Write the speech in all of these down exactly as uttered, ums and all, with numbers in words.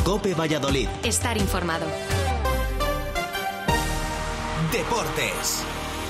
COPE Valladolid. Estar informado. Deportes.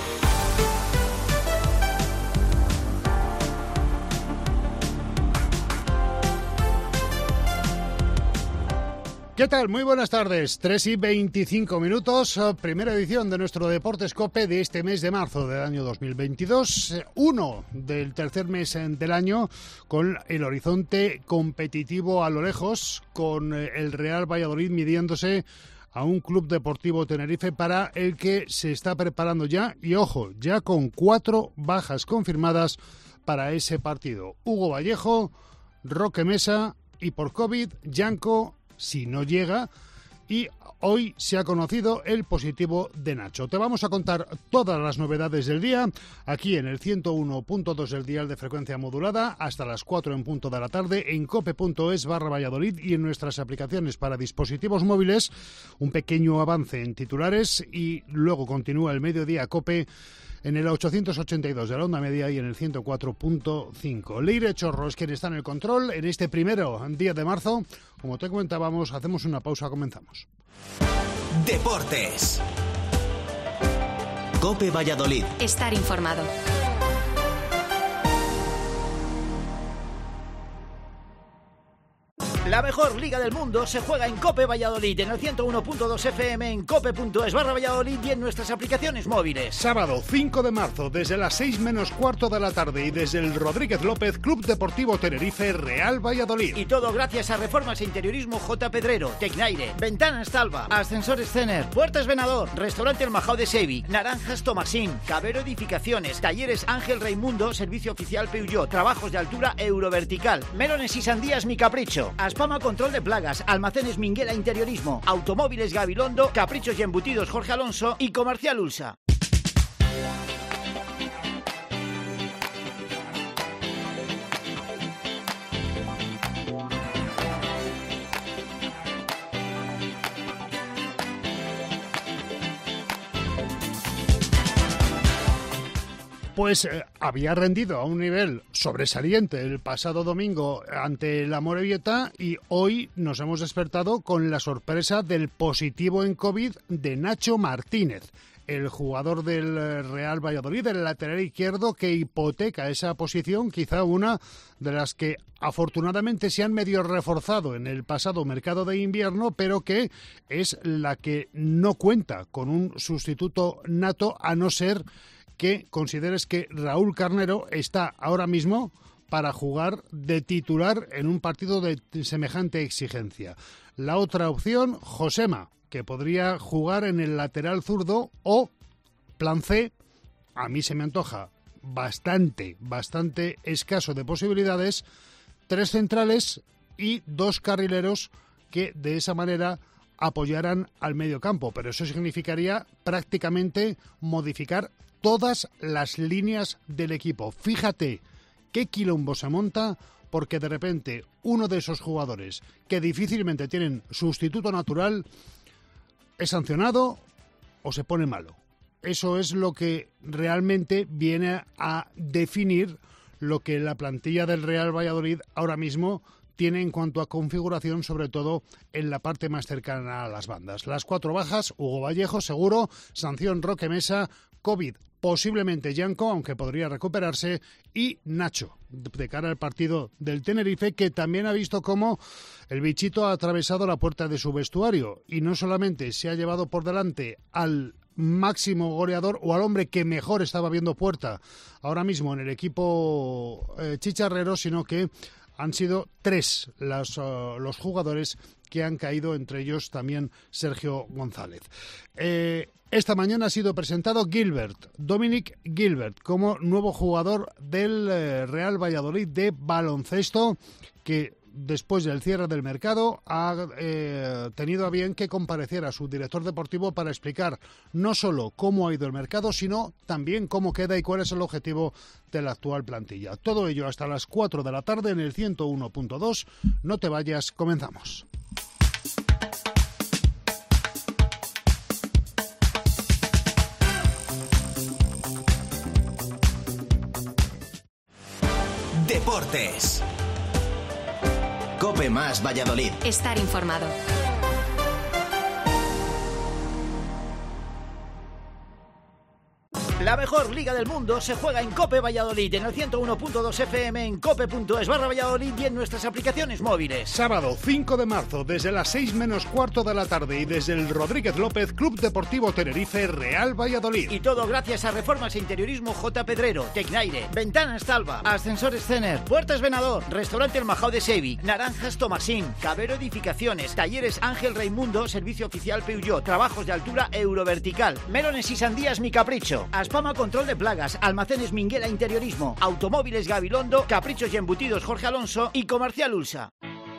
¿Qué tal? Muy buenas tardes. tres y veinticinco minutos, primera edición de nuestro Deportes COPE de este mes de marzo del año dos mil veintidós, uno del tercer mes del año, con el horizonte competitivo a lo lejos, con el Real Valladolid midiéndose a un Club Deportivo Tenerife para el que se está preparando ya, y ojo, ya con cuatro bajas confirmadas para ese partido. Hugo Vallejo, Roque Mesa y por COVID, Janko, si no llega, y hoy se ha conocido el positivo de Nacho. Te vamos a contar todas las novedades del día aquí en el ciento uno punto dos del dial de frecuencia modulada hasta las cuatro en punto de la tarde en cope.es barra Valladolid y en nuestras aplicaciones para dispositivos móviles. Un pequeño avance en titulares y luego continúa el mediodía COPE en el ochocientos ochenta y dos de la onda media y en el ciento cuatro punto cinco. Leire Chorro es quien está en el control en este primero día de marzo. Como te comentábamos, hacemos una pausa, comenzamos. Deportes. COPE Valladolid. Estar informado. La mejor liga del mundo se juega en COPE Valladolid, en el ciento uno punto dos F M, en cope.es barra Valladolid y en nuestras aplicaciones móviles. Sábado cinco de marzo, desde las seis menos cuarto de la tarde y desde el Rodríguez López Club Deportivo Tenerife Real Valladolid. Y todo gracias a Reformas e Interiorismo J. Pedrero, Tecnaire, Ventanas Talva, Ascensores Cener, Puertas Venador, Restaurante El Majao de Sevi, Naranjas Tomasín, Cabero Edificaciones, Talleres Ángel Raimundo, Servicio Oficial Peugeot, Trabajos de Altura Eurovertical, Melones y Sandías Mi Capricho, Aspama Control de Plagas, Almacenes Minguela Interiorismo, Automóviles Gabilondo, Caprichos y Embutidos Jorge Alonso y Comercial Ulsa. Pues eh, había rendido a un nivel sobresaliente el pasado domingo ante la Amorebieta y hoy nos hemos despertado con la sorpresa del positivo en COVID de Nacho Martínez, el jugador del Real Valladolid, el lateral izquierdo que hipoteca esa posición, quizá una de las que afortunadamente se han medio reforzado en el pasado mercado de invierno, pero que es la que no cuenta con un sustituto nato, a no ser que consideres que Raúl Carnero está ahora mismo para jugar de titular en un partido de semejante exigencia. La otra opción, Josema, que podría jugar en el lateral zurdo, o plan C, a mí se me antoja bastante, bastante escaso de posibilidades, tres centrales y dos carrileros que de esa manera apoyaran al medio campo, pero eso significaría prácticamente modificar todas las líneas del equipo. Fíjate qué quilombo se monta, porque de repente uno de esos jugadores que difícilmente tienen sustituto natural es sancionado o se pone malo. Eso es lo que realmente viene a definir lo que la plantilla del Real Valladolid ahora mismo tiene en cuanto a configuración, sobre todo en la parte más cercana a las bandas. Las cuatro bajas: Hugo Vallejo seguro, sanción Roque Mesa, COVID posiblemente Janko, aunque podría recuperarse, y Nacho, de cara al partido del Tenerife, que también ha visto cómo el bichito ha atravesado la puerta de su vestuario y no solamente se ha llevado por delante al máximo goleador o al hombre que mejor estaba viendo puerta ahora mismo en el equipo eh, chicharrero, sino que han sido tres los, uh, los jugadores que han caído, entre ellos también Sergio González. Eh, esta mañana ha sido presentado Gilbert, Dominic Gilbert, como nuevo jugador del eh, Real Valladolid de baloncesto, que después del cierre del mercado ha eh, tenido a bien que compareciera su director deportivo para explicar no solo cómo ha ido el mercado, sino también cómo queda y cuál es el objetivo de la actual plantilla. Todo ello hasta las cuatro de la tarde en el ciento uno punto dos. No te vayas, comenzamos. Deportes. COPE Cope más Valladolid. Estar informado. La mejor liga del mundo se juega en Cope Valladolid, en el ciento uno punto dos F M, en cope punto es barra Valladolid y en nuestras aplicaciones móviles. Sábado cinco de marzo, desde las seis menos cuarto de la tarde y desde el Rodríguez López, Club Deportivo Tenerife, Real Valladolid. Y todo gracias a Reformas e Interiorismo J. Pedrero, Tecnaire, Ventanas Talva, Ascensores Cener, Puertas Venador, Restaurante El Majao de Sevi, Naranjas Tomasín, Cabero Edificaciones, Talleres Ángel Raimundo, Servicio Oficial Peugeot, Trabajos de Altura Eurovertical, Melones y Sandías Mi Capricho, Aspama Control de Plagas, Almacenes Minguela Interiorismo, Automóviles Gabilondo, Caprichos y Embutidos Jorge Alonso y Comercial Ulsa.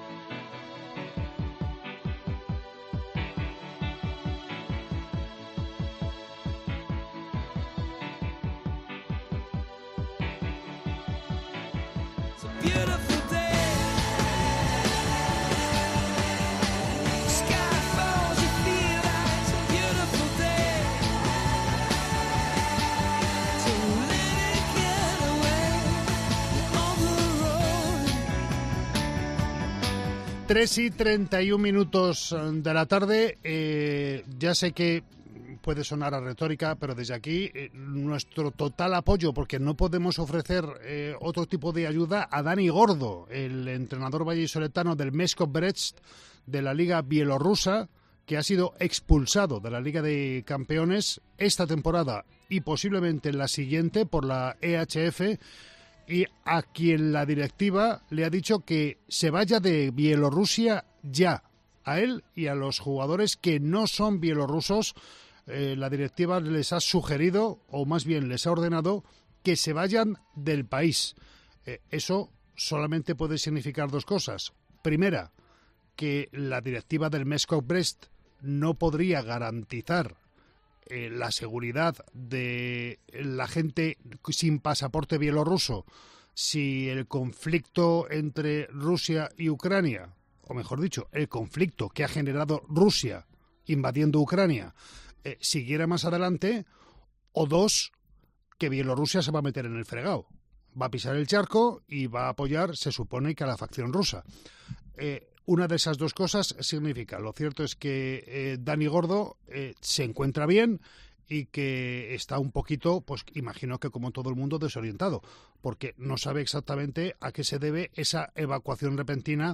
tres y treinta y un minutos de la tarde. Eh, ya sé que puede sonar a retórica, pero desde aquí eh, nuestro total apoyo, porque no podemos ofrecer eh, otro tipo de ayuda a Dani Gordo, el entrenador vallisoletano del Meshkov Brest de la Liga Bielorrusa, que ha sido expulsado de la Liga de Campeones esta temporada y posiblemente la siguiente por la E H F, y a quien la directiva le ha dicho que se vaya de Bielorrusia ya. A él y a los jugadores que no son bielorrusos, eh, la directiva les ha sugerido, o más bien les ha ordenado, que se vayan del país. Eh, eso solamente puede significar dos cosas. Primera, que la directiva del Meshkov Brest no podría garantizar Eh, la seguridad de la gente sin pasaporte bielorruso si el conflicto entre Rusia y Ucrania, o mejor dicho, el conflicto que ha generado Rusia invadiendo Ucrania, eh, siguiera más adelante, o dos, que Bielorrusia se va a meter en el fregado, va a pisar el charco y va a apoyar, se supone, que a la facción rusa. Eh, Una de esas dos cosas significa, lo cierto es que eh, Dani Gordo eh, se encuentra bien y que está un poquito, pues imagino que como todo el mundo, desorientado, porque no sabe exactamente a qué se debe esa evacuación repentina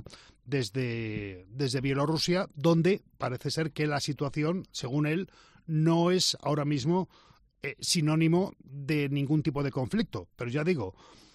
desde, desde Bielorrusia, donde parece ser que la situación, según él, no es ahora mismo eh, sinónimo de ningún tipo de conflicto. Pero ya digo,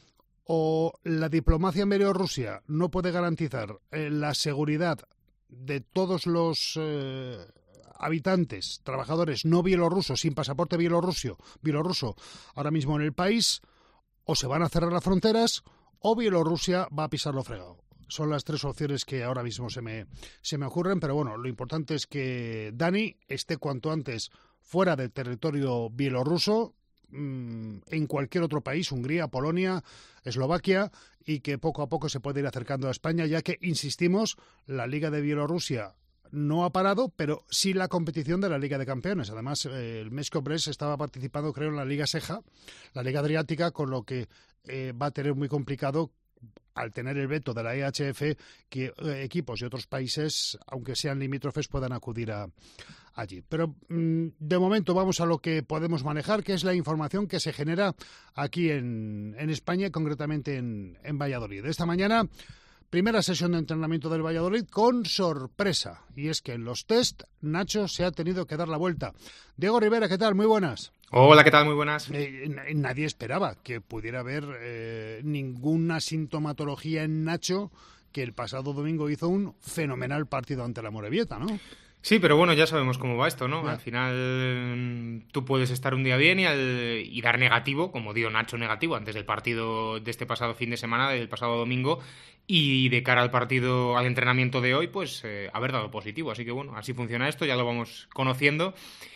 o la diplomacia en Bielorrusia no puede garantizar eh, la seguridad de todos los eh, habitantes, trabajadores no bielorrusos, sin pasaporte bielorruso, bielorruso ahora mismo en el país, o se van a cerrar las fronteras, o Bielorrusia va a pisarlo fregado. Son las tres opciones que ahora mismo se me, se me ocurren, pero bueno, lo importante es que Dani esté cuanto antes fuera del territorio bielorruso, en cualquier otro país, Hungría, Polonia, Eslovaquia, y que poco a poco se puede ir acercando a España, ya que, insistimos, la Liga de Bielorrusia no ha parado, pero sí la competición de la Liga de Campeones. Además, eh, el Meshkov Brest estaba participando, creo, en la Liga Seja, la Liga Adriática, con lo que eh, va a tener muy complicado, al tener el veto de la E H F, que eh, equipos de otros países, aunque sean limítrofes, puedan acudir a allí. Pero mmm, de momento vamos a lo que podemos manejar, que es la información que se genera aquí en, en España y concretamente en, en Valladolid. Esta mañana, primera sesión de entrenamiento del Valladolid con sorpresa, y es que en los test Nacho se ha tenido que dar la vuelta. Diego Rivera, ¿qué tal? Muy buenas. Hola, ¿qué tal? Muy buenas. Eh, nadie esperaba que pudiera haber eh, ninguna sintomatología en Nacho, que el pasado domingo hizo un fenomenal partido ante la Morevieta, ¿no? Sí, pero bueno, ya sabemos cómo va esto, ¿no? Ya. Al final tú puedes estar un día bien y, al, y dar negativo, como dio Nacho negativo antes del partido de este pasado fin de semana, del pasado domingo, y de cara al partido, al entrenamiento de hoy, pues eh, haber dado positivo. Así que bueno, así funciona esto, ya lo vamos conociendo.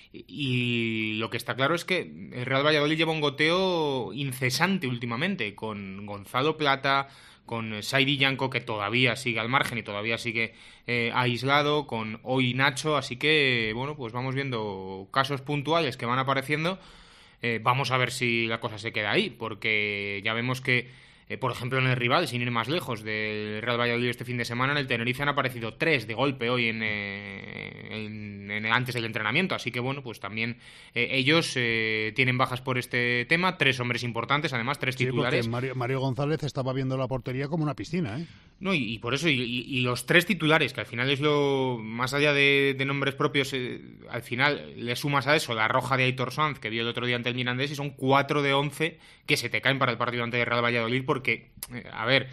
Y lo que está claro es que el Real Valladolid lleva un goteo incesante últimamente, con Gonzalo Plata, con Saidi Yanko, que todavía sigue al margen y todavía sigue eh, aislado, con hoy Nacho, así que bueno, pues vamos viendo casos puntuales que van apareciendo. Eh, vamos a ver si la cosa se queda ahí, porque ya vemos que Eh, por ejemplo, en el rival, sin ir más lejos, del Real Valladolid este fin de semana, en el Tenerife han aparecido tres de golpe hoy en, eh, en, en antes del entrenamiento. Así que, bueno, pues también eh, ellos eh, tienen bajas por este tema. Tres hombres importantes, además, tres titulares. Sí, porque Mario, Mario González estaba viendo la portería como una piscina, ¿eh? No, y, y por eso, y, y, y los tres titulares, que al final es lo... Más allá de, de nombres propios, eh, al final le sumas a eso la roja de Aitor Sanz, que vio el otro día ante el Mirandés, y son cuatro de once que se te caen para el partido ante el Real Valladolid, porque, eh, a ver,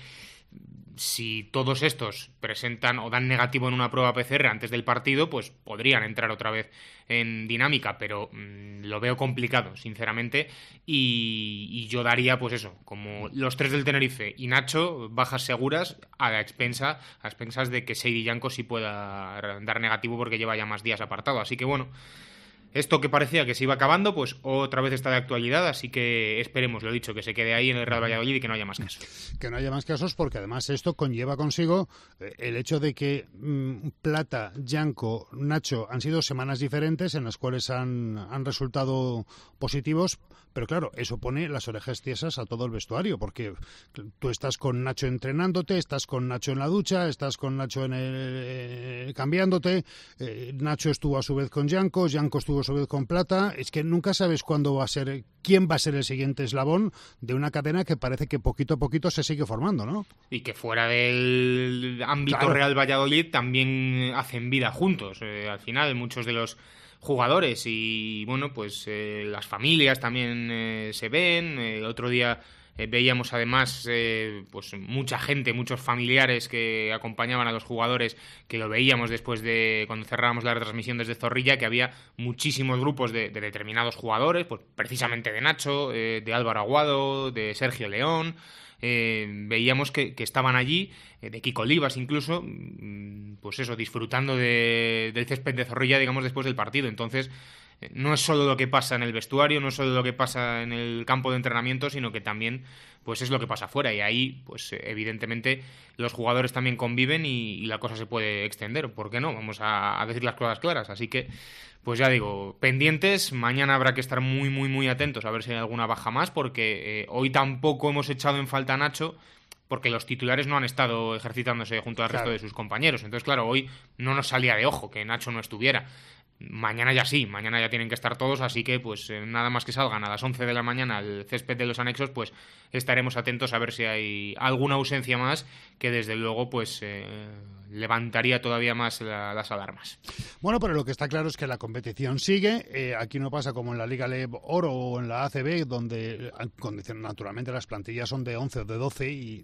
si todos estos presentan o dan negativo en una prueba P C R antes del partido, pues podrían entrar otra vez en dinámica, pero mmm, lo veo complicado, sinceramente, y, y yo daría, pues eso, como los tres del Tenerife y Nacho, bajas seguras a la expensa, a expensas de que Seydi Yanko sí pueda dar negativo porque lleva ya más días apartado, así que bueno, esto que parecía que se iba acabando, pues otra vez está de actualidad, así que esperemos, lo dicho, que se quede ahí en el Real Valladolid y que no haya más casos. Que no haya más casos, porque además esto conlleva consigo el hecho de que mmm, Plata, Yanko, Nacho han sido semanas diferentes en las cuales han, han resultado positivos, pero claro, eso pone las orejas tiesas a todo el vestuario, porque tú estás con Nacho entrenándote, estás con Nacho en la ducha, estás con Nacho en el, eh, cambiándote, eh, Nacho estuvo a su vez con Yanko, Yanko estuvo a su vez con Plata. Es que nunca sabes cuándo va a ser, quién va a ser el siguiente eslabón de una cadena que parece que poquito a poquito se sigue formando, ¿no? Y que fuera del ámbito claro. Real Valladolid también hacen vida juntos. Eh, al final, muchos de los jugadores y, bueno, pues eh, las familias también eh, se ven. El eh, otro día eh, veíamos además eh, pues mucha gente, muchos familiares que acompañaban a los jugadores, que lo veíamos después de cuando cerrábamos la retransmisión desde Zorrilla, que había muchísimos grupos de, de determinados jugadores, pues precisamente de Nacho, eh, de Álvaro Aguado, de Sergio León. Eh, veíamos que, que estaban allí, eh, de Kiko Olivas incluso, pues eso, disfrutando de, del césped de Zorrilla, digamos, después del partido. Entonces, eh, no es solo lo que pasa en el vestuario, no es solo lo que pasa en el campo de entrenamiento, sino que también pues es lo que pasa afuera, y ahí, pues evidentemente, los jugadores también conviven y, y la cosa se puede extender. ¿Por qué no? Vamos a, a decir las cosas claras. Así que, pues ya digo, pendientes. Mañana habrá que estar muy, muy, muy atentos a ver si hay alguna baja más, porque eh, hoy tampoco hemos echado en falta a Nacho, porque los titulares no han estado ejercitándose junto al claro. resto de sus compañeros. Entonces, claro, hoy no nos salía de ojo que Nacho no estuviera. Mañana ya sí, mañana ya tienen que estar todos, así que pues eh, nada más que salgan a las once de la mañana al césped de los anexos, pues estaremos atentos a ver si hay alguna ausencia más que desde luego pues eh, levantaría todavía más la, las alarmas. Bueno, pero lo que está claro es que la competición sigue. Eh, aquí no pasa como en la Liga L E B Oro o en la A C B, donde naturalmente las plantillas son de once o de doce y,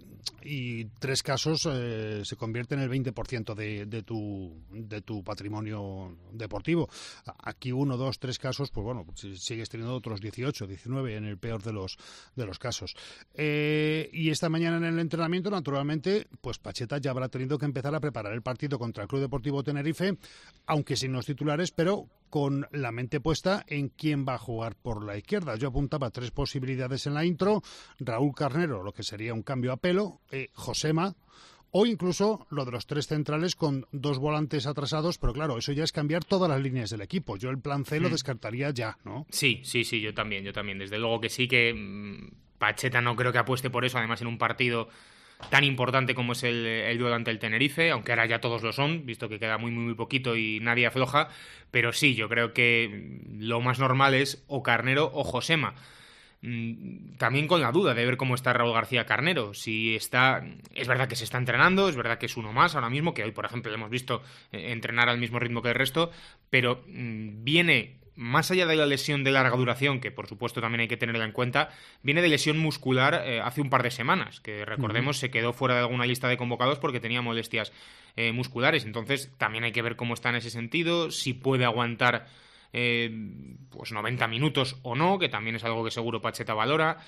y tres casos eh, se convierten en el veinte por ciento de, de, tu, de tu patrimonio deportivo. Aquí uno, dos, tres casos, pues bueno, sigues teniendo otros dieciocho, diecinueve en el peor de los de los casos. Eh, y esta mañana en el entrenamiento, naturalmente, pues Pacheta ya habrá tenido que empezar a preparar el partido contra el Club Deportivo Tenerife, aunque sin los titulares, pero con la mente puesta en quién va a jugar por la izquierda. Yo apuntaba tres posibilidades en la intro: Raúl Carnero, lo que sería un cambio a pelo, eh, Josema, o incluso lo de los tres centrales con dos volantes atrasados, pero claro, eso ya es cambiar todas las líneas del equipo. Yo el plan C lo descartaría ya, ¿no? Sí, sí, sí, yo también, yo también. Desde luego que sí, que mmm, Pacheta no creo que apueste por eso, además en un partido tan importante como es el, el duelo ante el Tenerife, aunque ahora ya todos lo son, visto que queda muy, muy, muy poquito y nadie afloja, pero sí, yo creo que lo más normal es o Carnero o Josema. También con la duda de ver cómo está Raúl García Carnero, si está, es verdad que se está entrenando, es verdad que es uno más ahora mismo, que hoy por ejemplo le hemos visto entrenar al mismo ritmo que el resto, pero mmm, viene más allá de la lesión de larga duración, que por supuesto también hay que tenerla en cuenta, viene de lesión muscular eh, hace un par de semanas, que recordemos uh-huh. se quedó fuera de alguna lista de convocados porque tenía molestias eh, musculares, entonces también hay que ver cómo está en ese sentido, si puede aguantar Eh, pues noventa minutos o no, que también es algo que seguro Pacheta valora.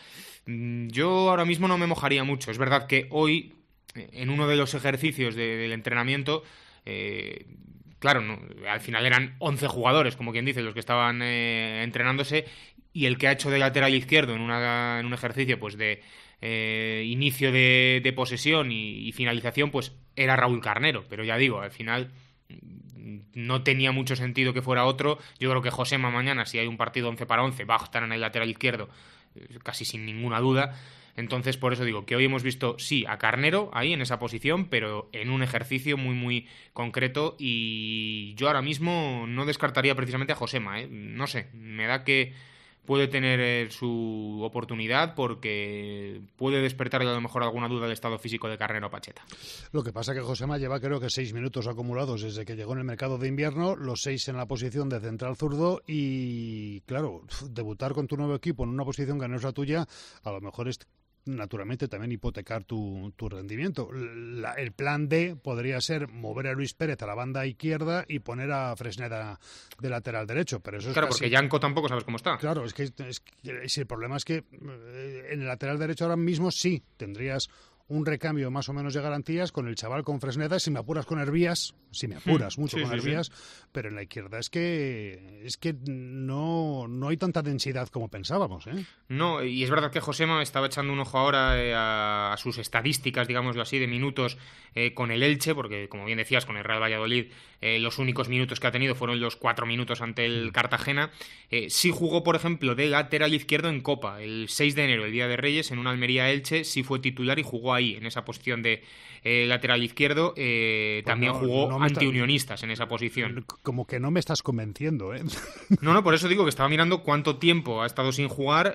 Yo ahora mismo no me mojaría mucho. Es verdad que hoy, en uno de los ejercicios de, del entrenamiento, eh, claro, no, al final eran once jugadores, como quien dice, los que estaban eh, entrenándose, y el que ha hecho de lateral izquierdo en, una, en un ejercicio pues de eh, inicio de, de posesión y, y finalización, pues era Raúl Carnero. Pero ya digo, al final no tenía mucho sentido que fuera otro. Yo creo que Josema mañana, si hay un partido once para once, va a estar en el lateral izquierdo, casi sin ninguna duda. Entonces, por eso digo que hoy hemos visto, sí, a Carnero ahí en esa posición, pero en un ejercicio muy, muy concreto, y yo ahora mismo no descartaría precisamente a Josema, ¿eh? No sé, me da que puede tener eh, su oportunidad, porque puede despertarle a lo mejor alguna duda del estado físico de Carnero Pacheta. Lo que pasa es que Josema lleva creo que seis minutos acumulados desde que llegó en el mercado de invierno, los seis en la posición de central zurdo, y claro, debutar con tu nuevo equipo en una posición que no es la tuya, a lo mejor es naturalmente también hipotecar tu, tu rendimiento. La, el plan D podría ser mover a Luis Pérez a la banda izquierda y poner a Fresneda de lateral derecho, pero eso es claro, casi... porque Yanko tampoco sabes cómo está. Claro, es que, es que es, el problema es que eh, en el lateral derecho ahora mismo sí tendrías un recambio más o menos de garantías con el chaval, con Fresneda, si me apuras con Hervías, si me apuras mm, mucho sí, con sí, Hervías, sí. Pero en la izquierda es que es que no, no hay tanta densidad como pensábamos, ¿eh? No, y es verdad que Josema estaba echando un ojo ahora eh, a, a sus estadísticas, digámoslo así, de minutos eh, con el Elche, porque como bien decías, con el Real Valladolid eh, los únicos minutos que ha tenido fueron los cuatro minutos ante el Cartagena. Eh, sí jugó, por ejemplo, de lateral izquierdo en Copa, el seis de enero, el Día de Reyes, en un Almería-Elche, sí fue titular y jugó ahí, en esa posición de eh, lateral izquierdo. Eh, pues también no, jugó no antiunionistas en esa posición. Como que no me estás convenciendo, ¿eh? No, no, por eso digo que estaba mirando cuánto tiempo ha estado sin jugar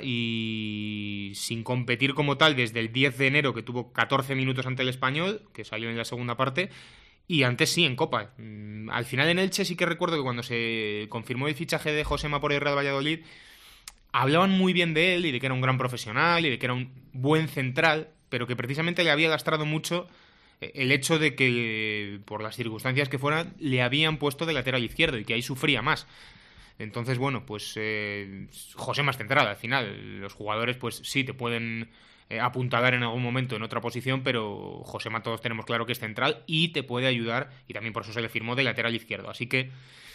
y sin competir como tal desde el diez de enero, que tuvo catorce minutos ante el Español, que salió en la segunda parte, y antes sí, en Copa. Al final en Elche sí que recuerdo que cuando se confirmó el fichaje de Josema por el Real Valladolid, hablaban muy bien de él y de que era un gran profesional y de que era un buen central, pero que precisamente le había lastrado mucho el hecho de que, por las circunstancias que fueran, le habían puesto de lateral izquierdo y que ahí sufría más. Entonces, bueno, pues eh, Josema es central al final. Los jugadores, pues sí, te pueden eh, apuntalar en algún momento en otra posición, pero Josema todos tenemos claro que es central y te puede ayudar, y también por eso se le firmó de lateral izquierdo. Así que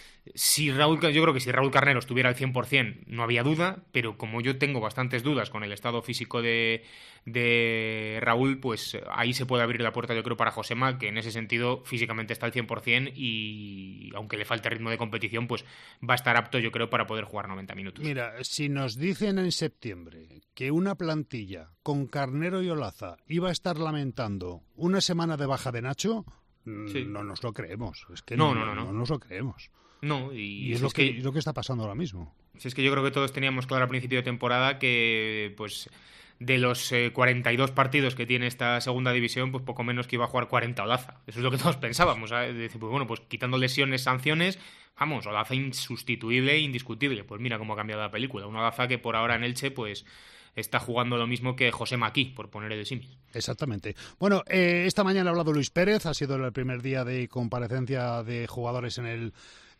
si Raúl, yo creo que si Raúl Carnero estuviera al cien por ciento no había duda, pero como yo tengo bastantes dudas con el estado físico de, de Raúl, pues ahí se puede abrir la puerta, yo creo, para Josema, que en ese sentido físicamente está al cien por ciento y aunque le falte ritmo de competición, pues va a estar apto, yo creo, para poder jugar noventa minutos. Mira, si nos dicen en septiembre que una plantilla con Carnero y Olaza iba a estar lamentando una semana de baja de Nacho, sí. no nos lo creemos. Es que no, no, no, no, no. no nos lo creemos. No, y, y es, lo que, que, es lo que está pasando ahora mismo. Si es que yo creo que todos teníamos claro al principio de temporada que, pues, de los eh, cuarenta y dos partidos que tiene esta segunda división, pues poco menos que iba a jugar cuarenta Olaza. Eso es lo que todos pensábamos, ¿sabes? Decir, pues bueno, pues quitando lesiones, sanciones, vamos, Olaza insustituible e indiscutible. Pues mira cómo ha cambiado la película. Un Olaza que por ahora en Elche, pues está jugando lo mismo que José Maquí, por poner el símil. Exactamente. Bueno, eh, esta mañana ha hablado Luis Pérez, ha sido el primer día de comparecencia de jugadores en el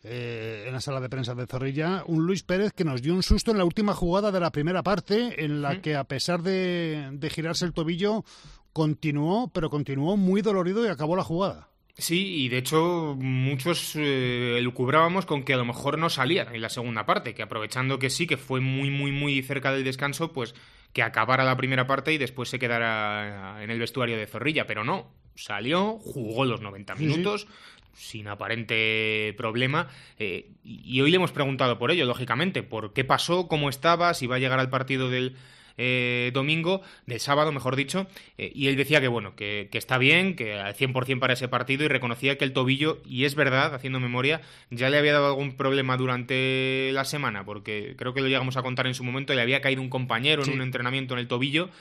Eh, en la sala de prensa de Zorrilla, un Luis Pérez que nos dio un susto en la última jugada de la primera parte, en la ¿Mm? que a pesar de, de girarse el tobillo, continuó, pero continuó muy dolorido y acabó la jugada. Sí, y de hecho muchos eh, lucubrábamos con que a lo mejor no salía en la segunda parte, que aprovechando que sí, que fue muy, muy, muy cerca del descanso, pues que acabara la primera parte y después se quedara en el vestuario de Zorrilla, pero no, salió, jugó los noventa minutos, sí, sí. sin aparente problema, eh, y hoy le hemos preguntado por ello, lógicamente, por qué pasó, cómo estaba, si va a llegar al partido del eh, domingo, del sábado, mejor dicho, eh, y él decía que bueno, que, que está bien, que al cien por ciento para ese partido, y reconocía que el tobillo, y es verdad, haciendo memoria, ya le había dado algún problema durante la semana, porque creo que lo llegamos a contar en su momento, le había caído un compañero sí. en un entrenamiento en el tobillo,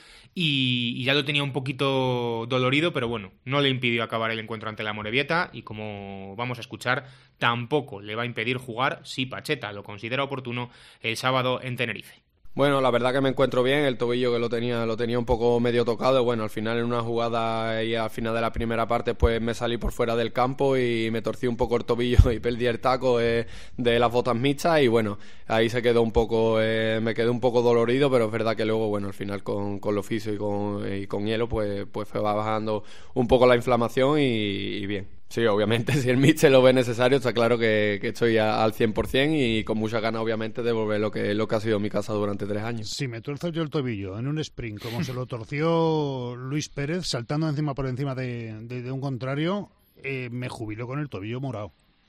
y, y ya lo tenía un poquito dolorido, pero bueno, no le impidió acabar el encuentro ante la Amorebieta, y como vamos a escuchar, tampoco le va a impedir jugar, si Pacheta lo considera oportuno, el sábado en Tenerife. Bueno, la verdad que me encuentro bien, el tobillo que lo tenía lo tenía un poco medio tocado, bueno, al final en una jugada y al final de la primera parte pues me salí por fuera del campo y me torcí un poco el tobillo y perdí el taco eh, de las botas mixtas y bueno, ahí se quedó un poco, eh, me quedé un poco dolorido, pero es verdad que luego, bueno, al final con, con lo fisio y con, y con hielo pues, pues fue bajando un poco la inflamación y, y bien. Sí, obviamente, si el míster lo ve necesario, está claro que, que estoy a, al cien por ciento y con muchas ganas, obviamente, de volver lo que, lo que ha sido mi casa durante tres años. Si me tuerzo yo el tobillo en un sprint, como se lo torció Luis Pérez, saltando encima por encima de, de, de un contrario, eh, me jubilo con el tobillo morado.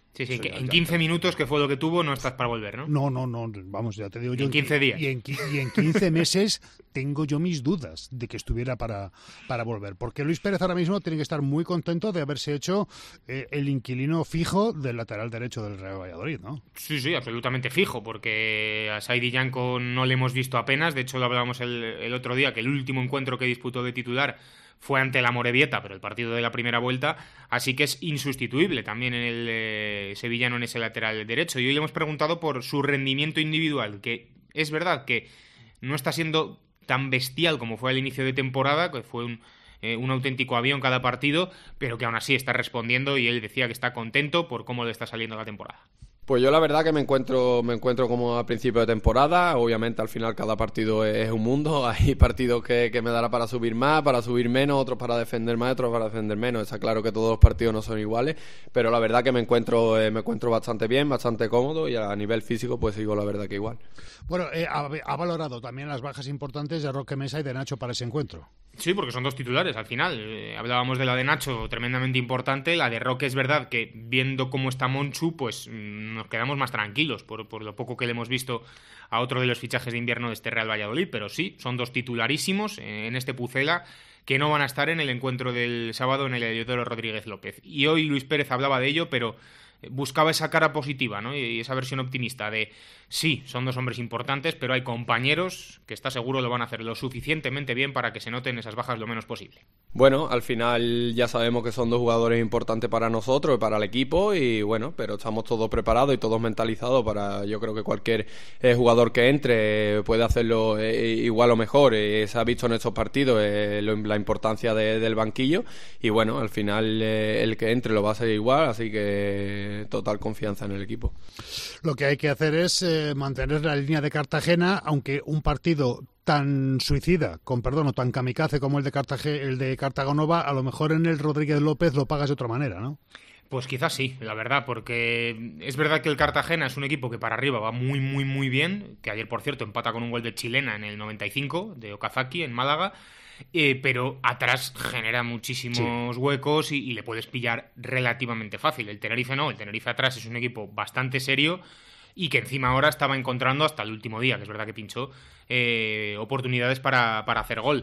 Sí, sí, Eso que ya- en ya quince está. minutos, que fue lo que tuvo, no estás para volver, ¿no? No, no, no, vamos, ya te digo yo. En quince días. Y en, qui- y en quince meses tengo yo mis dudas de que estuviera para, para volver. Porque Luis Pérez ahora mismo tiene que estar muy contento de haberse hecho eh, el inquilino fijo del lateral derecho del Real Valladolid, ¿no? Sí, sí, absolutamente fijo, porque a Saidi Yanko no le hemos visto apenas. De hecho, lo hablábamos el, el otro día, que el último encuentro que disputó de titular fue ante la Morevieta, pero el partido de la primera vuelta, así que es insustituible también en el eh, sevillano en ese lateral derecho. Y hoy le hemos preguntado por su rendimiento individual, que es verdad que no está siendo tan bestial como fue al inicio de temporada, que fue un, eh, un auténtico avión cada partido, pero que aún así está respondiendo y él decía que está contento por cómo le está saliendo la temporada. Pues yo la verdad que me encuentro me encuentro como a principio de temporada. Obviamente al final cada partido es, es un mundo. Hay partidos que, que me dará para subir más, para subir menos, otros para defender más, otros para defender menos. Está claro que todos los partidos no son iguales, pero la verdad que me encuentro eh, me encuentro bastante bien, bastante cómodo, y a nivel físico pues sigo la verdad que igual. Bueno, eh, ha, ha valorado también las bajas importantes de Roque Mesa y de Nacho para ese encuentro. Sí, porque son dos titulares al final. Eh, hablábamos de la de Nacho, tremendamente importante. La de Roque es verdad que viendo cómo está Monchu, pues mmm, nos quedamos más tranquilos por, por lo poco que le hemos visto a otro de los fichajes de invierno de este Real Valladolid. Pero sí, son dos titularísimos eh, en este Pucela que no van a estar en el encuentro del sábado en el Heliodoro Rodríguez López. Y hoy Luis Pérez hablaba de ello, pero buscaba esa cara positiva, ¿no? Y esa versión optimista de sí, son dos hombres importantes, pero hay compañeros que está seguro lo van a hacer lo suficientemente bien para que se noten esas bajas lo menos posible. Bueno, al final ya sabemos que son dos jugadores importantes para nosotros y para el equipo, y bueno, pero estamos todos preparados y todos mentalizados para, yo creo que cualquier eh, jugador que entre puede hacerlo eh, igual o mejor. Eh, se ha visto en estos partidos eh, lo, la importancia de, del banquillo, y bueno, al final eh, el que entre lo va a hacer igual, así que total confianza en el equipo. Lo que hay que hacer es eh, mantener la línea de Cartagena, aunque un partido tan suicida, con perdón, o tan kamikaze como el de Cartagena, el de Cartagonova, a lo mejor en el Rodríguez López lo pagas de otra manera, ¿no? Pues quizás sí, la verdad, porque es verdad que el Cartagena es un equipo que para arriba va muy, muy, muy bien, que ayer, por cierto, empata con un gol de chilena en el noventa y cinco, de Okazaki, en Málaga, eh, pero atrás genera muchísimos sí. huecos y, y le puedes pillar relativamente fácil. El Tenerife no, el Tenerife atrás es un equipo bastante serio y que encima ahora estaba encontrando hasta el último día, que es verdad que pinchó, eh, oportunidades para, para hacer gol.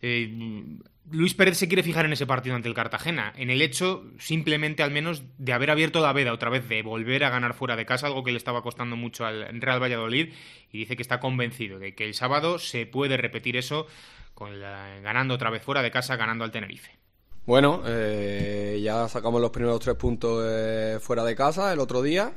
Eh, Luis Pérez se quiere fijar en ese partido ante el Cartagena, en el hecho simplemente al menos de haber abierto la veda otra vez, de volver a ganar fuera de casa, algo que le estaba costando mucho al Real Valladolid, y dice que está convencido de que el sábado se puede repetir eso, con la, ganando otra vez fuera de casa, ganando al Tenerife. Bueno, eh, ya sacamos los primeros tres puntos eh, fuera de casa el otro día.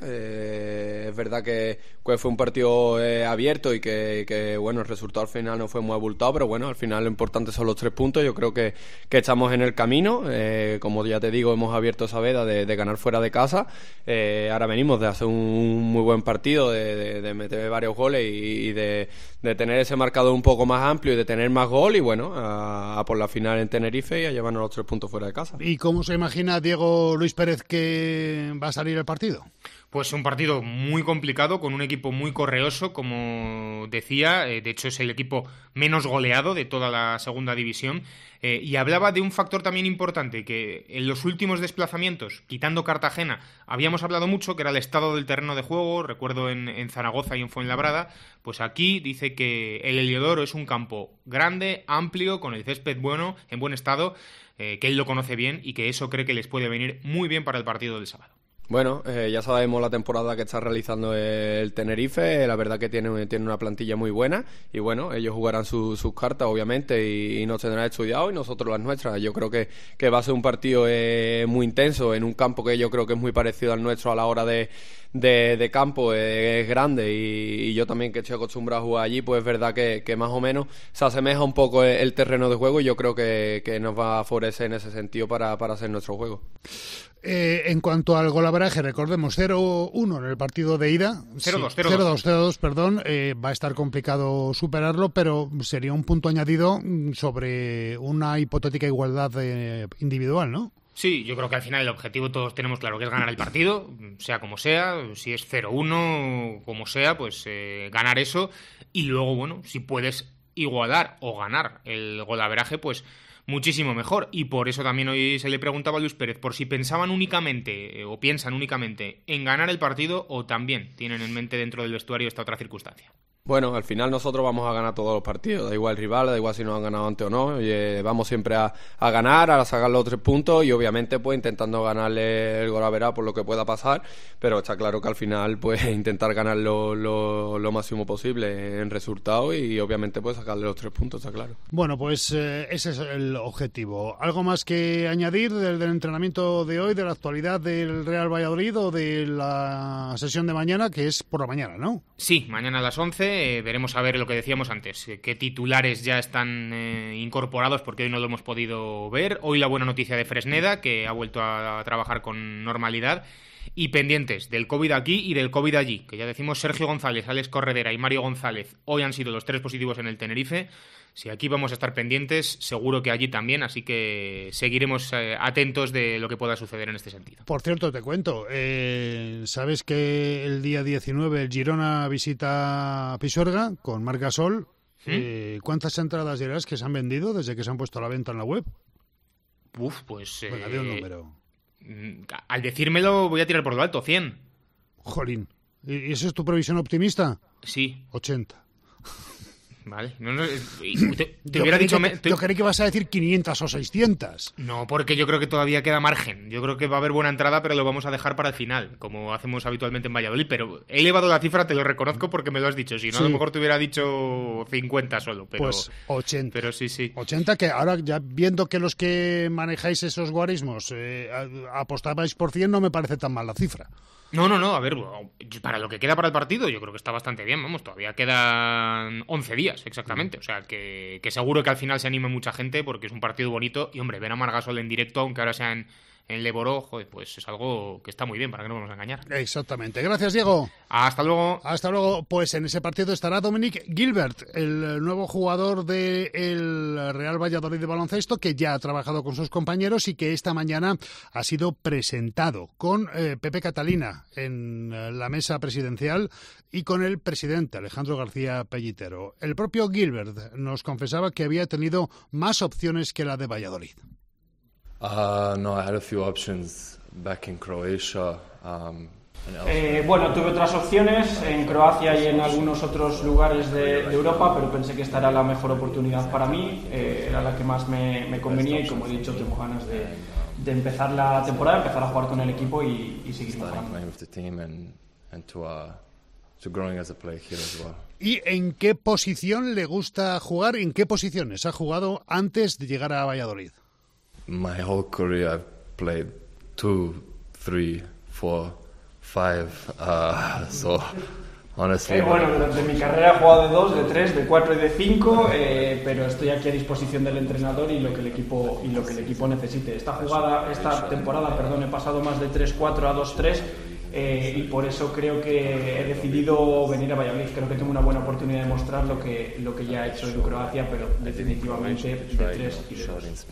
Eh, es verdad que pues, fue un partido eh, abierto y que, que, bueno, el resultado al final no fue muy abultado, pero bueno, al final lo importante son los tres puntos. Yo creo que, que estamos en el camino. Eh, como ya te digo, hemos abierto esa veda de, de ganar fuera de casa. Eh, ahora venimos de hacer un muy buen partido, de, de, de meter varios goles y, y de, de tener ese marcador un poco más amplio y de tener más gol. Y bueno, a, a por la final en Tenerife y a llevarnos los tres puntos fuera de casa. ¿Y cómo se imagina Diego Luis Pérez que va a salir el partido? Pues un partido muy complicado, con un equipo muy correoso, como decía, eh, de hecho es el equipo menos goleado de toda la segunda división, eh, y hablaba de un factor también importante, que en los últimos desplazamientos, quitando Cartagena, habíamos hablado mucho, que era el estado del terreno de juego, recuerdo en, en Zaragoza y en Fuenlabrada, pues aquí dice que el Heliodoro es un campo grande, amplio, con el césped bueno, en buen estado, eh, que él lo conoce bien y que eso cree que les puede venir muy bien para el partido del sábado. Bueno, eh, ya sabemos la temporada que está realizando el Tenerife, la verdad que tiene, tiene una plantilla muy buena y bueno, ellos jugarán su, sus cartas obviamente y, y nos tendrán estudiado y nosotros las nuestras. Yo creo que, que va a ser un partido eh, muy intenso en un campo que yo creo que es muy parecido al nuestro a la hora de, de, de campo, eh, es grande y, y yo también que estoy acostumbrado a jugar allí, pues es verdad que, que más o menos se asemeja un poco el, el terreno de juego y yo creo que, que nos va a favorecer en ese sentido para, para hacer nuestro juego. Eh, en cuanto al golaveraje, recordemos cero uno en el partido de ida. cero dos, sí, cero dos, perdón. Eh, va a estar complicado superarlo, pero sería un punto añadido sobre una hipotética igualdad eh, individual, ¿no? Sí, yo creo que al final el objetivo todos tenemos claro que es ganar el partido, sea como sea, si es cero uno, como sea, pues eh, ganar eso y luego, bueno, si puedes igualar o ganar el golaveraje, pues muchísimo mejor. Y por eso también hoy se le preguntaba a Luis Pérez por si pensaban únicamente, eh, o piensan únicamente en ganar el partido, o también tienen en mente dentro del vestuario esta otra circunstancia. Bueno, al final nosotros vamos a ganar todos los partidos, da igual el rival, da igual si nos han ganado antes o no, y, eh, vamos siempre a, a ganar, a sacar los tres puntos y obviamente pues intentando ganarle el gol a verá por lo que pueda pasar, pero está claro que al final pues intentar ganar lo, lo, lo máximo posible en resultado y obviamente pues sacarle los tres puntos, está claro. Bueno, pues eh, ese es el objetivo. ¿Algo más que añadir del, del entrenamiento de hoy, de la actualidad del Real Valladolid o de la sesión de mañana, que es por la mañana, ¿no? Sí, mañana a las once. Eh, veremos a ver lo que decíamos antes, eh, qué titulares ya están eh, incorporados, porque hoy no lo hemos podido ver. Hoy la buena noticia de Fresneda, que ha vuelto a, a trabajar con normalidad, y pendientes del COVID aquí y del COVID allí, que ya decimos Sergio González, Alex Corredera y Mario González hoy han sido los tres positivos en el Tenerife. Si aquí vamos a estar pendientes, seguro que allí también, así que seguiremos eh, atentos de lo que pueda suceder en este sentido. Por cierto, te cuento, eh, ¿sabes que el día diecinueve el Girona visita Pisuerga con Marc Gasol? ¿Mm? Eh, ¿Cuántas entradas dirás que se han vendido desde que se han puesto a la venta en la web? Uf, pues... Eh, bueno, de un número. Al decírmelo voy a tirar por lo alto, cien. Jolín, ¿y esa es tu previsión optimista? Sí. ochenta. Vale, no, no, te, te yo, hubiera creí dicho que, me, te... yo creí que vas a decir quinientas o seiscientas. No, porque yo creo que todavía queda margen. Yo creo que va a haber buena entrada, pero lo vamos a dejar para el final, como hacemos habitualmente en Valladolid. Pero he elevado la cifra, te lo reconozco porque me lo has dicho. Si no, sí. A lo mejor te hubiera dicho cincuenta solo. Pero, pues ochenta. Pero sí, sí. ochenta, que ahora ya viendo que los que manejáis esos guarismos eh, apostabais por cien, no me parece tan mal la cifra. No, no, no, a ver, para lo que queda para el partido yo creo que está bastante bien, vamos, todavía quedan once días exactamente, o sea, que, que seguro que al final se anime mucha gente porque es un partido bonito y, hombre, ver a Marc Gasol en directo, aunque ahora sea en, en Le Boró, joder, pues es algo que está muy bien, para que no nos vamos a engañar. Exactamente, gracias Diego. Hasta luego. Hasta luego, pues en ese partido estará Dominic Gilbert, el nuevo jugador del Real Valladolid de baloncesto, que ya ha trabajado con sus compañeros y que esta mañana ha sido presentado con eh, Pepe Catalina en eh, la mesa presidencial y con el presidente Alejandro García Pellitero. El propio Gilbert nos confesaba que había tenido más opciones que la de Valladolid. Uh, no, I had a few options back in Croatia. Um, eh, bueno, tuve otras opciones en Croacia y en algunos otros lugares de, de Europa, pero pensé que esta era la mejor oportunidad para mí, eh, era la que más me, me convenía y, como he dicho, tengo ganas de, de empezar la temporada, empezar a jugar con el equipo y, y seguir mejorando. ¿Y en qué posición le gusta jugar? ¿En qué posiciones ha jugado antes de llegar a Valladolid? My whole career I've played two, three, four, five, uh, so honestly... Eh, bueno, durante mi carrera he jugado de dos, de tres, de cuatro y de cinco, eh, pero estoy aquí a disposición del entrenador y lo que el equipo y lo que el equipo necesite. Esta jugada, esta temporada, perdón, he pasado más de tres cuatro a dos tres eh, y por eso creo que he decidido venir a Valladolid. Creo que tengo una buena oportunidad de mostrar lo que lo que ya he hecho en Croacia, pero definitivamente de tres y de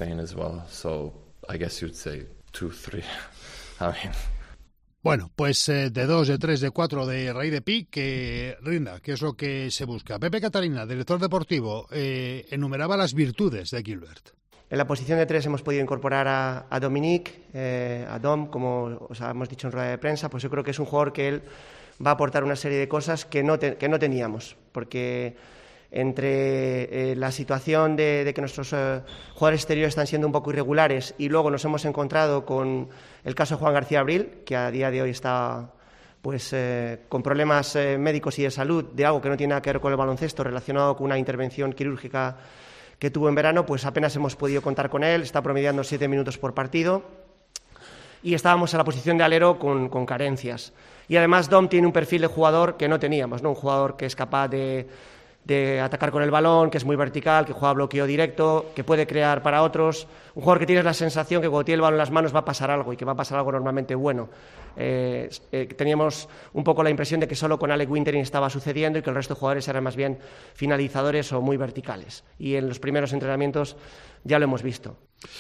dos. Bueno, pues eh, de dos, de tres, de cuatro, de raíz de pi, que rinda, que es lo que se busca. Pepe Catalina, director deportivo, eh, enumeraba las virtudes de Gilbert. En la posición de tres hemos podido incorporar a, a Dominic, eh, a Dom, como os hemos dicho en rueda de prensa, pues yo creo que es un jugador que él va a aportar una serie de cosas que no, te, que no teníamos, porque entre eh, la situación de, de que nuestros eh, jugadores exteriores están siendo un poco irregulares y luego nos hemos encontrado con el caso de Juan García Abril, que a día de hoy está pues eh, con problemas eh, médicos y de salud de algo que no tiene nada que ver con el baloncesto, relacionado con una intervención quirúrgica que tuvo en verano, pues apenas hemos podido contar con él, está promediando siete minutos por partido y estábamos en la posición de alero con, con carencias. Y además Dom tiene un perfil de jugador que no teníamos, ¿no? Un jugador que es capaz de, de atacar con el balón, que es muy vertical, que juega bloqueo directo, que puede crear para otros, un jugador que tienes la sensación que cuando tiene el balón en las manos va a pasar algo y que va a pasar algo normalmente bueno. Eh, eh, teníamos un poco la impresión de que solo con Alec Wintering estaba sucediendo y que el resto de jugadores eran más bien finalizadores o muy verticales. Y en los primeros entrenamientos ya lo hemos visto.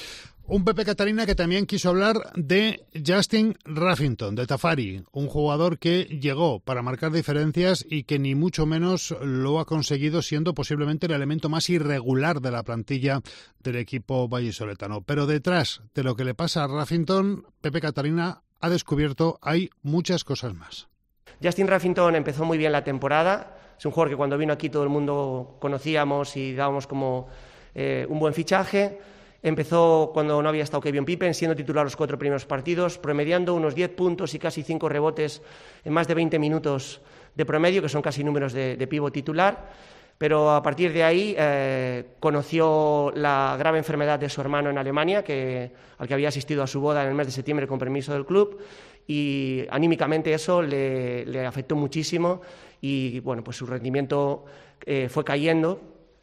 Un Pepe Catalina que también quiso hablar de Justin Ruffington, de Tafari, un jugador que llegó para marcar diferencias y que ni mucho menos lo ha conseguido, siendo posiblemente el elemento más irregular de la plantilla del equipo vallisoletano. Pero detrás de lo que le pasa a Ruffington, Pepe Catalina ha descubierto hay muchas cosas más. Justin Ruffington empezó muy bien la temporada. Es un jugador que cuando vino aquí todo el mundo conocíamos y dábamos como eh, un buen fichaje. Empezó cuando no había estado Kevin Pippen, siendo titular los cuatro primeros partidos, promediando unos diez puntos y casi cinco rebotes en más de veinte minutos de promedio, que son casi números de, de pívot titular. Pero a partir de ahí eh, conoció la grave enfermedad de su hermano en Alemania, que, al que había asistido a su boda en el mes de septiembre con permiso del club, y anímicamente eso le, le afectó muchísimo y bueno, pues su rendimiento eh, fue cayendo.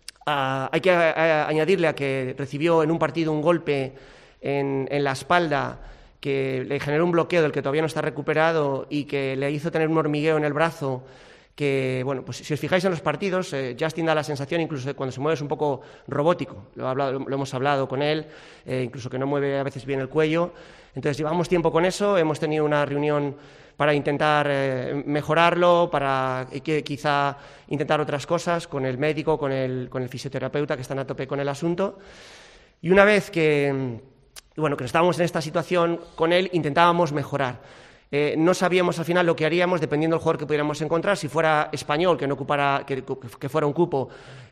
Uh, hay que a, añadirle a que recibió en un partido un golpe en, en la espalda que le generó un bloqueo del que todavía no está recuperado y que le hizo tener un hormigueo en el brazo que, bueno, pues si os fijáis en los partidos, eh, Justin da la sensación incluso de cuando se mueve es un poco robótico, lo, hablado, lo hemos hablado con él, eh, incluso que no mueve a veces bien el cuello. Entonces llevamos tiempo con eso, hemos tenido una reunión para intentar eh, mejorarlo, para que, quizá intentar otras cosas con el médico, con el, con el fisioterapeuta, que están a tope con el asunto. Y una vez que, bueno, que estábamos en esta situación con él, intentábamos mejorar. Eh, no sabíamos al final lo que haríamos dependiendo del jugador que pudiéramos encontrar. Si fuera español, que no ocupara, que, que fuera un cupo,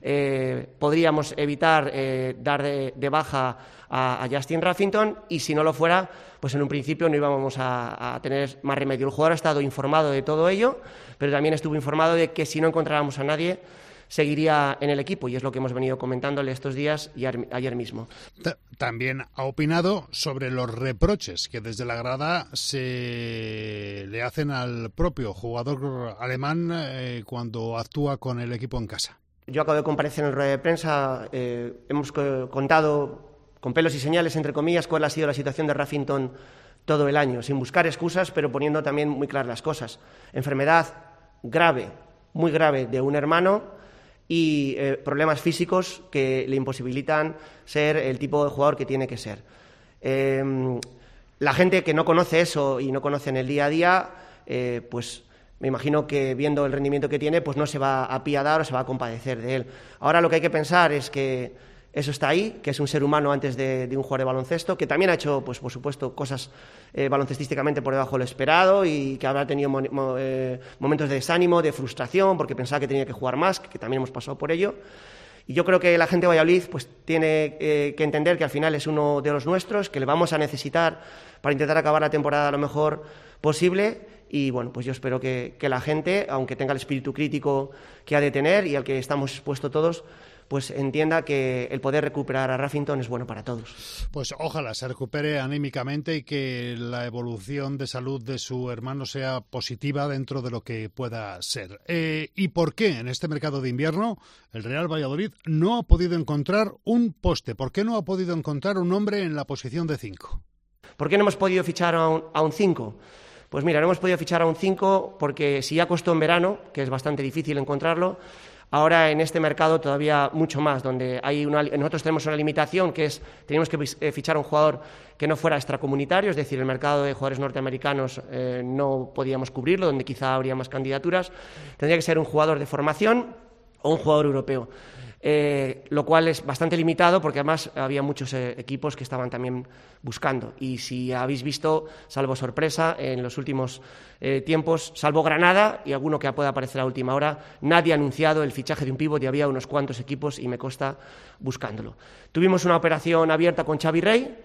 eh, podríamos evitar eh, dar de, de baja a, a Justin Ruffington, y si no lo fuera, pues en un principio no íbamos a, a tener más remedio. El jugador ha estado informado de todo ello, pero también estuvo informado de que si no encontrábamos a nadie, seguiría en el equipo, y es lo que hemos venido comentándole estos días y ayer mismo. También ha opinado sobre los reproches que desde la grada se le hacen al propio jugador alemán eh, cuando actúa con el equipo en casa. Yo acabo de comparecer en rueda de prensa, eh, hemos contado con pelos y señales, entre comillas, cuál ha sido la situación de Ruffington todo el año, sin buscar excusas, pero poniendo también muy claras las cosas. Enfermedad grave, muy grave de un hermano, y eh, problemas físicos que le imposibilitan ser el tipo de jugador que tiene que ser. Eh, la gente que no conoce eso y no conoce en el día a día, eh, pues me imagino que viendo el rendimiento que tiene, pues no se va a apiadar o se va a compadecer de él. Ahora lo que hay que pensar es que eso está ahí, que es un ser humano antes de, de un jugador de baloncesto, que también ha hecho, pues por supuesto, cosas eh, baloncestísticamente por debajo de lo esperado y que habrá tenido mo mo eh, momentos de desánimo, de frustración, porque pensaba que tenía que jugar más, que también hemos pasado por ello. Y yo creo que la gente de Valladolid pues, tiene eh, que entender que al final es uno de los nuestros, que le vamos a necesitar para intentar acabar la temporada lo mejor posible. Y bueno, pues yo espero que, que la gente, aunque tenga el espíritu crítico que ha de tener y al que estamos expuestos todos, pues entienda que el poder recuperar a Ruffington es bueno para todos. Pues ojalá se recupere anímicamente y que la evolución de salud de su hermano sea positiva dentro de lo que pueda ser. Eh, ¿Y por qué en este mercado de invierno el Real Valladolid no ha podido encontrar un poste? ¿Por qué no ha podido encontrar un hombre en la posición de cinco? ¿Por qué no hemos podido fichar a un, a un cinco? Pues mira, no hemos podido fichar a un cinco porque si ya costó en verano, que es bastante difícil encontrarlo, ahora en este mercado todavía mucho más, donde hay una, nosotros tenemos una limitación que es, tenemos que fichar a un jugador que no fuera extracomunitario, es decir, el mercado de jugadores norteamericanos eh, no podíamos cubrirlo, donde quizá habría más candidaturas, tendría que ser un jugador de formación o un jugador europeo. Eh, lo cual es bastante limitado porque además había muchos eh, equipos que estaban también buscando, y si habéis visto, salvo sorpresa, en los últimos eh, tiempos, salvo Granada y alguno que pueda aparecer a última hora, nadie ha anunciado el fichaje de un pívot y había unos cuantos equipos y me consta buscándolo. Tuvimos una operación abierta con Xavi Rey.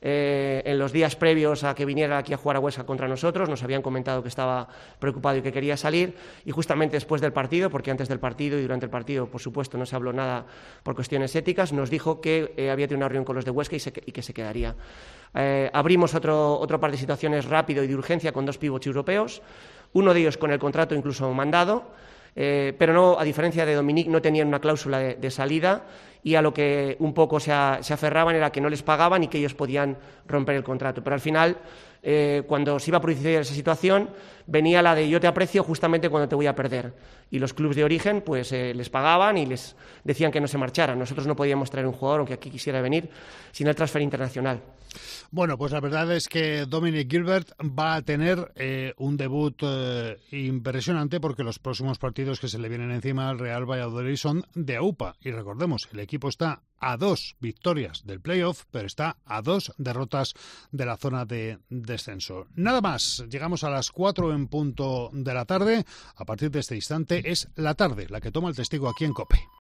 Eh, en los días previos a que viniera aquí a jugar a Huesca contra nosotros, nos habían comentado que estaba preocupado y que quería salir, y justamente después del partido, porque antes del partido y durante el partido, por supuesto, no se habló nada por cuestiones éticas, nos dijo que eh, había tenido una reunión con los de Huesca y, se, y que se quedaría. Eh, abrimos otro, otro par de situaciones rápido y de urgencia con dos pivots europeos, uno de ellos con el contrato incluso mandado, eh, pero no, a diferencia de Dominic, no tenían una cláusula de, de salida, y a lo que un poco se, a, se aferraban era que no les pagaban y que ellos podían romper el contrato. Pero al final eh, cuando se iba a producir esa situación, venía la de yo te aprecio justamente cuando te voy a perder. Y los clubes de origen pues eh, les pagaban y les decían que no se marcharan. Nosotros no podíamos traer un jugador, aunque aquí quisiera venir, sin el transfer internacional. Bueno, pues la verdad es que Dominic Gilbert va a tener eh, un debut eh, impresionante, porque los próximos partidos que se le vienen encima al Real Valladolid son de A U P A. Y recordemos, el equipo está a dos victorias del playoff, pero está a dos derrotas de la zona de descenso. Nada más, llegamos a las cuatro en punto de la tarde. A partir de este instante es la tarde la que toma el testigo aquí en COPE.